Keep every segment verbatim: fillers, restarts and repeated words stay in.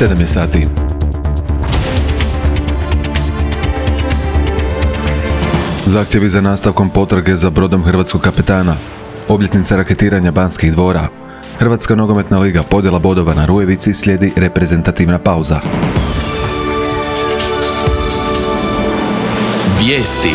sedam je sati. Zahtjevi za nastavkom potrage za brodom hrvatskog kapetana. Obljetnica raketiranja Banskih dvora. Hrvatska nogometna liga, podjela bodova na Rujevici, slijedi reprezentativna pauza. Vijesti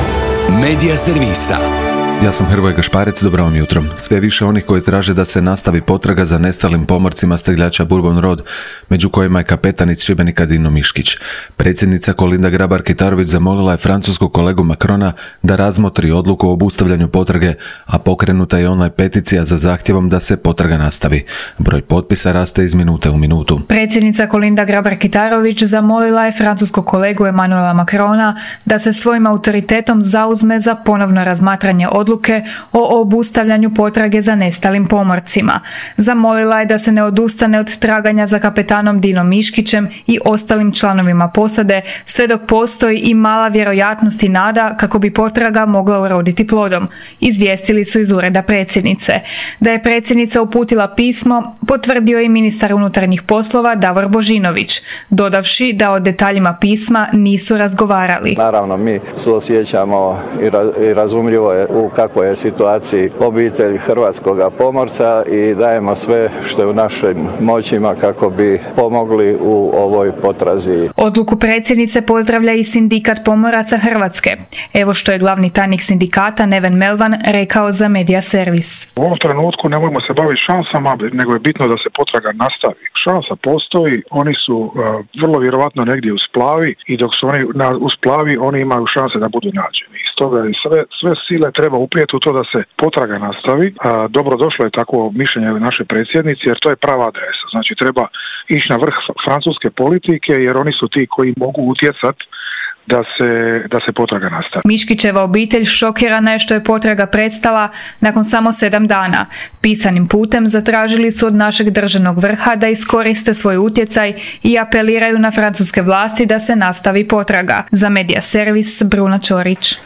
Medija servisa. Ja sam Hrvoje Gašparec, dobro vam jutro. Sve više onih koji traže da se nastavi potraga za nestalim pomorcima stegljača Bourbon Road, među kojima je kapetan iz Šibenika Dino Miškić. Predsjednica Kolinda Grabar-Kitarović zamolila je francuskog kolegu Macrona da razmotri odluku o obustavljanju potrage, a pokrenuta je online peticija za zahtjevom da se potraga nastavi. Broj potpisa raste iz minute u minutu. Predsjednica Kolinda Grabar-Kitarović zamolila je francuskog kolegu Emmanuela Macrona da se svojim autoritetom zauzme za ponovno razmatranje odluke o obustavljanju potrage za nestalim pomorcima. Zamolila je da se ne odustane od traganja za kapetanom Dinom Miškićem i ostalim članovima posade, sve dok postoji i mala vjerojatnost i nada kako bi potraga mogla uroditi plodom, izvijestili su iz ureda predsjednice. Da je predsjednica uputila pismo, potvrdio je i ministar unutarnjih poslova Davor Božinović, dodavši da o detaljima pisma nisu razgovarali. Naravno, mi suosjećamo i, ra- i razumljivo je u kakvoj je situaciji obitelj hrvatskog pomorca i dajemo sve što je u našim moćima kako bi pomogli u ovoj potrazi. Odluku predsjednice pozdravlja i Sindikat pomoraca Hrvatske. Evo što je glavni tajnik sindikata Neven Melvan rekao za Medija servis. U ovom trenutku nemojmo se baviti šansama, nego je bitno da se potraga nastavi. Šansa postoji, oni su uh, vrlo vjerovatno negdje uz plavi i dok su oni na, uz plavi, oni imaju šanse da budu nađeni. Stoga je sve, sve sile treba uprijeti u to da se potraga nastavi. A, dobro došlo je takvo mišljenje naše predsjednice, jer to je prava adresa. Znači treba ići na vrh francuske politike, jer oni su ti koji mogu utjecati da se, da se potraga nastavi. Miškićeva obitelj šokirana je što je potraga prestala nakon samo sedam dana. Pisanim putem zatražili su od našeg državnog vrha da iskoriste svoj utjecaj i apeliraju na francuske vlasti da se nastavi potraga. Za Medija servis Bruna Ćorić.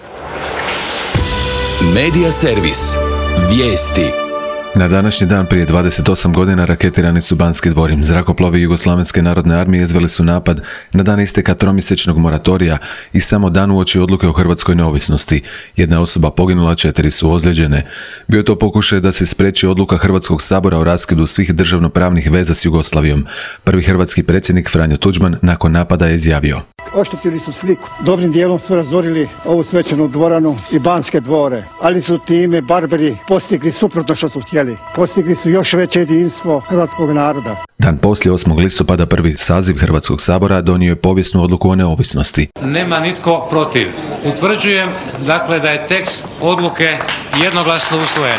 Medija servis. Vijesti. Na današnji dan prije dvadeset osam godina raketirani su Banski dvori. Zrakoplovi Jugoslavenske narodne armije izveli su napad na dan isteka tromjesečnog moratorija i samo dan uoči odluke o hrvatskoj neovisnosti. Jedna osoba poginula, četiri su ozlijeđene. Bio je to pokušaj da se spriječi odluka Hrvatskog sabora o raskidu svih državnopravnih veza s Jugoslavijom. Prvi hrvatski predsjednik Franjo Tuđman nakon napada je izjavio: Oštetili su sliku. Dobrim dijelom su razorili ovu svečanu dvoranu i Banske dvore, ali su time barbari postigli suprotno što su htjeli. Postigli su još veće jedinstvo hrvatskog naroda. Dan poslije, osmog listopada, prvi saziv Hrvatskog sabora donio je povijesnu odluku o neovisnosti. Nema nitko protiv. Utvrđujem, dakle, da je tekst odluke jednoglasno usvojen.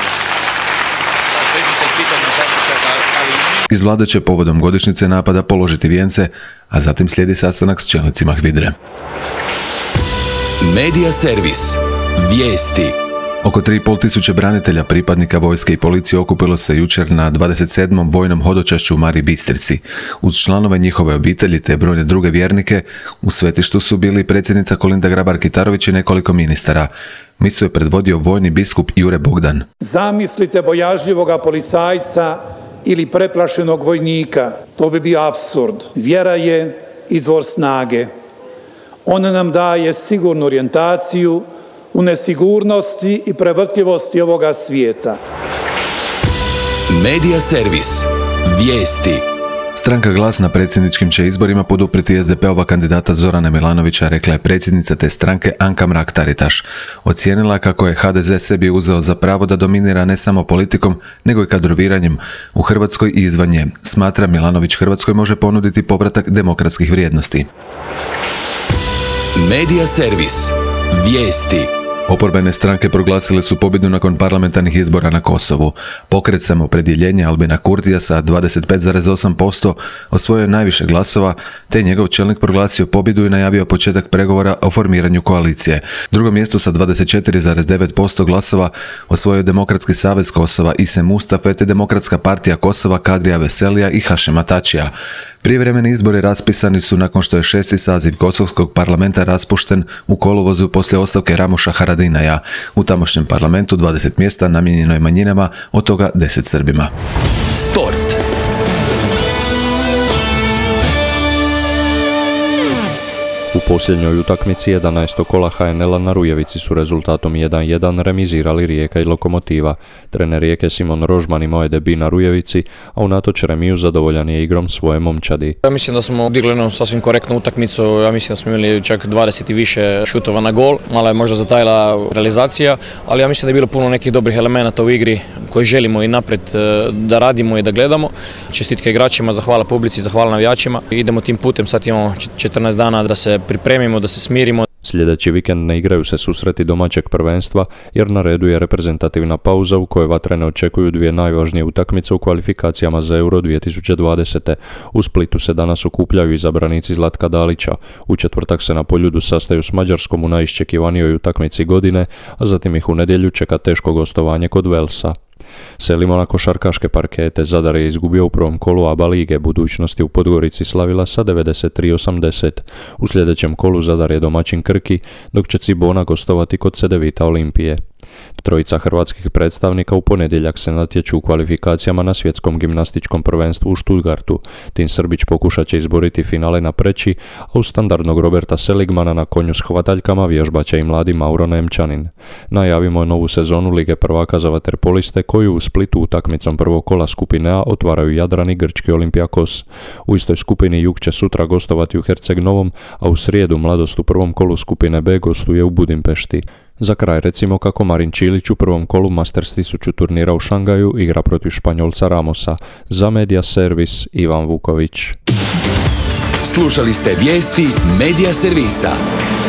Iz vlade će povodom godišnjice napada položiti vijence, a zatim slijedi sastanak s čelnicima HVIDRE. Medija servis. Vijesti. Oko tri i pol tisuće branitelja, pripadnika vojske i policije okupilo se jučer na dvadeset sedmom vojnom hodočašću u Mariji Bistrici. Uz članove njihove obitelji te brojne druge vjernike, u svetištu su bili predsjednica Kolinda Grabar-Kitarović i nekoliko ministara. Misu je predvodio vojni biskup Jure Bogdan. Zamislite bojažljivoga policajca ili preplašenog vojnika. To bi bio apsurd. Vjera je izvor snage. Ona nam daje sigurnu orijentaciju u nesigurnosti i prevrtljivosti ovoga svijeta. Medija servis. Vijesti. Stranka Glas na predsjedničkim će izborima poduprijeti es de pe-ova kandidata Zorana Milanovića, rekla je predsjednica te stranke Anka Mrak-Taritaš. Ocijenila kako je ha de ze sebi uzeo za pravo da dominira ne samo politikom, nego i kadroviranjem u Hrvatskoj i izvan nje. Smatra, Milanović Hrvatskoj može ponuditi povratak demokratskih vrijednosti. Medija servis. Vijesti. Oporbene stranke proglasile su pobjedu nakon parlamentarnih izbora na Kosovu. Pokret Samoopredjeljenja Albina Kurtija sa dvadeset pet zarez osam posto osvojio je najviše glasova, te njegov čelnik proglasio pobjedu i najavio početak pregovora o formiranju koalicije. Drugo mjesto sa dvadeset četiri zarez devet posto glasova osvojio je Demokratski savez Kosova Ise Mustafe te Demokratska partija Kosova Kadrija Veselija i Hašema Tačija. Prijevremeni izbori raspisani su nakon što je šesti saziv kosovskog parlamenta raspušten u kolovozu poslije ostavke Ramuša Haradinaja. U tamošnjem parlamentu dvadeset mjesta namijenjeno je manjinama, od toga deset Srbima. Sport. posljednjoj utakmici jedanaestog kola ha en el-a na Rujevici su rezultatom jedan jedan remizirali Rijeka i Lokomotiva. Trener Rijeke Simon Rožman imao je debut na Rujevici, a unatoč remiju zadovoljan je igrom svoje momčadi. Ja mislim da smo digli jednu sasvim korektnu utakmicu, ja mislim da smo imali čak dvadeset i više šutova na gol, malo je možda zatajila realizacija, ali ja mislim da je bilo puno nekih dobrih elemenata u igri koji želimo i naprijed da radimo i da gledamo. Čestitke igračima, zahvala publici, zahvala navijačima. Idemo tim putem, sad imamo četrnaest dana da se pripremimo, da se smirimo. Sljedeći vikend ne igraju se susreti domaćeg prvenstva jer na redu je reprezentativna pauza u kojoj vatrene očekuju dvije najvažnije utakmice u kvalifikacijama za Euro dvije tisuće dvadesete. U Splitu se danas okupljaju izabranici Zlatka Dalića. U četvrtak se na Poljudu sastaju s Mađarskom u najiščekivanijoj utakmici godine, a zatim ih u nedjelju čeka teško gostovanje kod Velsa. Selimo na košarkaške parkete. Zadar je izgubio u prvom kolu A B A lige, budućnosti u Podgorici slavila sa devedeset tri osamdeset. U sljedećem kolu Zadar je domaćin Krki, dok će Cibona gostovati kod Cedevita Olimpije. Trojica hrvatskih predstavnika u ponedjeljak se natječu u kvalifikacijama na svjetskom gimnastičkom prvenstvu u Stuttgartu. Tin Srbić pokušat će izboriti finale na preći, a uz standardnog Roberta Seligmana na konju s hvataljkama vježbat će i mladi Mauro Nemčanin. Najavimo novu sezonu Lige prvaka za vaterpoliste koju u Splitu utakmicom prvog kola skupine A otvaraju Jadran i grčki Olympiakos. U istoj skupini Jug će sutra gostovati u Herceg Novom, a u srijedu Mladost u prvom kolu skupine B gostuje u Budimpešti. Za kraj recimo kako Marin Čilić u prvom kolu Masters tisuću turnira u Šangaju igra protiv Španjolca Ramosa. Za Media Servis Ivan Vuković. Slušali ste vijesti Media Servisa.